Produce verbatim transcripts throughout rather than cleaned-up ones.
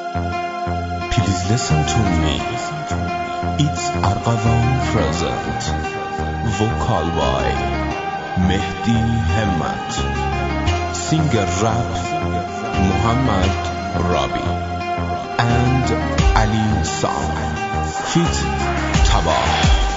Please listen to me. It's Arqawan present. Vocal by Mehdi Hemmat. Singer rap Muhammad Rabi and Ali Song. Feat Tabah.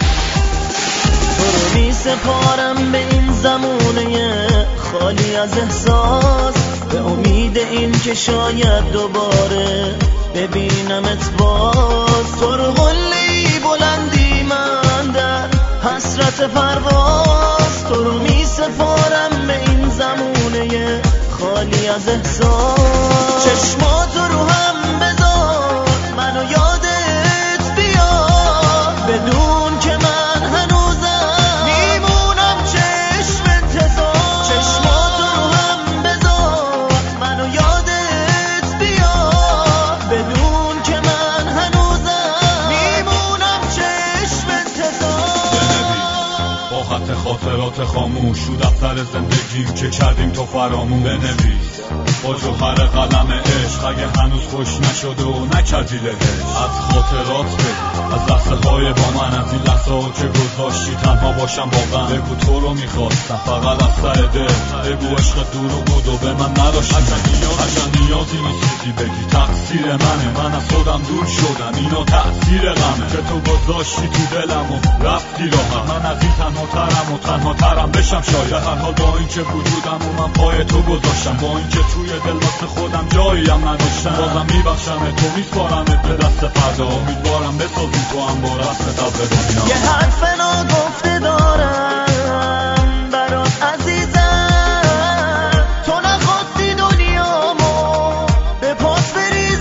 تو رو می سپارم به این زمونه خالی از احساس، به امید این که شاید دوباره ببینمت باز. تو رو قله‌ای بلندی من در حسرت پرواز، تو رو می سپارم به این زمونه خالی از احساس. چشماتو رو هم بذار منو یادت بیاد، بدون که من هنوزم میمونم چشم انتظار. چشماتو رو هم بذار منو یادت بیاد، بدون که من هنوزم میمونم چشم انتظار. بنویس با خط خاطرات خاموش رو دفتر زندگیم که کردیم تو فراموش. بنویس با جوهر قلم عشق اگه هنوز خوش نشده و نکردی لهش. از خاطرات بگو، از لحظه های با من، از این لحظه ها که گذاشتی تنها باشم واقعا. بگو تو رو میخواستم فقط از سر دل، بگو عشق دروغ بود و به من نداشتی. اصلا نیازی نیستی بگی تقصیر منه، من از خودم دور شدم، اینا تأثیر غمه که تو گذاشتی تو دلم و رفتی راهم. من از این تنها ترم و تنها ترم بشم شاید، هر حال با این که وجودم و من پای تو گذاشتم، با این که توی دل واسه خودم جاییم نداشتم. بازم میبخشم تو، میسپارمت به دست فردا، امیدوارم بسازی تو هم با رسمت از دنیا. یه حرف ناگفته دارم برات عزیزم، تو نخواستی دنیامو به پاس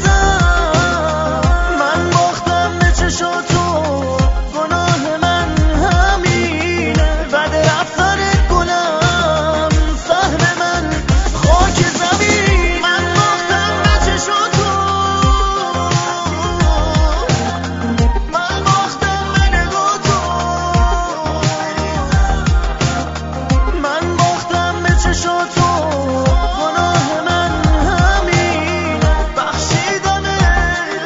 بریزم. من باختم به چشاتو، گناه من همینه، بعد رفتنت گلم سهم من خاک زمین. من باختم به چشاتو، من باختم به نگاتو، من باختم به چشاتو، گناه من همینه، بخشیدمت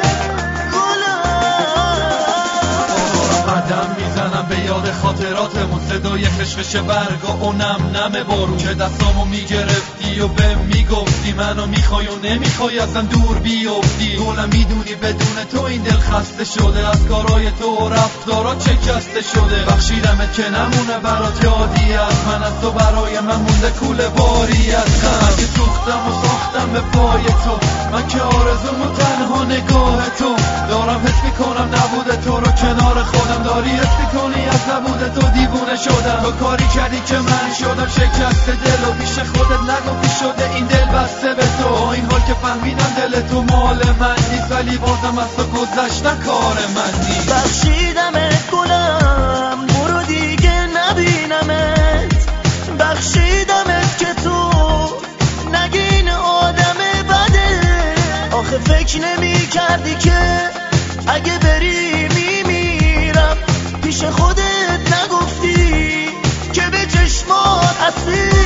گلم. قدم میزنم به یاد خاطراتمون، صدای خشخش برگا و نم نم بارون که دستامو میگرفتی و به میگفتی منو میخوای و نمیخوای ازم دور بیفتی. گلم میدونی بدون تو این دل خسته شده، از کارای تو و رفتارا چکسته شده. بخشیدمت که نمونه برات یادی از من، از تو برای من مونده کوله باری از غم. اگه سوختم و ساختم به پای تو، من که آرزوم و تنها نگاه تو دارم، حس میکنم نبوده تو رو کنار خودم، داری حس میکنی از نبوده تو دیوونه شدم. تو کاری کردی که من شدم شکست دل و پیش خودت نگفتی شده این دل بسته به تو. با این حال که فهمیدم دل تو مال من نیست، ولی بازم از تو گذشتن کار من نیست. بخشیدمت گلم، برو دیگه نبینمت، بخشیدمت که تو نگین آدم بده. آخه فکر نمی کردی که اگه بری میمیرم، پیش خودت نگفتی که به چشمات اسیرم.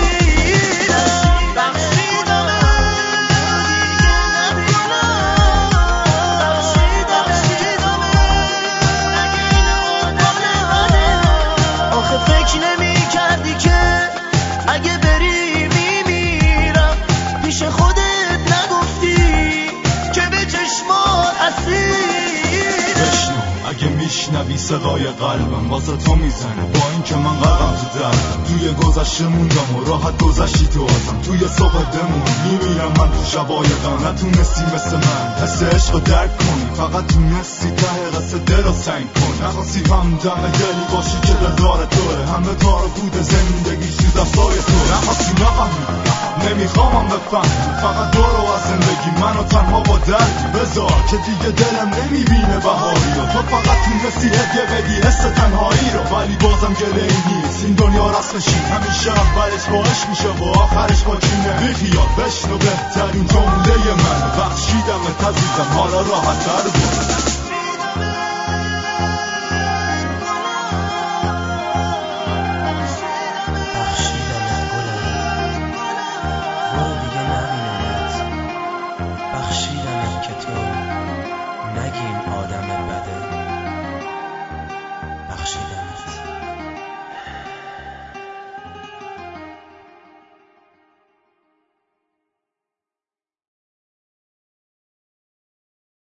فکر نمی کردی که اگه بری میمیرم، پیش خودت نگفتی که به چشمات اسیرم. بشنو اگه میشنوی صدای قلبم واسه تو میزنه، با این که من قلبم تو دردم، توی گذشته موندم و راحت گذشتی تو ازم. توی صبح بمون میمیرم من تو شبایقم، نتونستی مثل من حس عشق رو درک کنی، فقط تونستی ته قصه دل رو سنگ کنی. نخواستی هم دم دلی باشی که دلدار توه، همه دار بود زندگی چیز دستای تو. نخواستی نفهمی، نمیخوامم بفهمی، فقط برو از زندگی منو تنها با دردی بذار که دیگه دلم نمیبینه بهاری رو. تو فقط تونستی هدیه بدی حس تنهایی رو، ولی بازم گله ای نیست این دنیا رسمشی، همیشه اولش با عشق میشه و آخرش با کینه. بیخیال بشنو بهترین جمله من، بخشیدمت عزیزم، حالا راحت تر بود.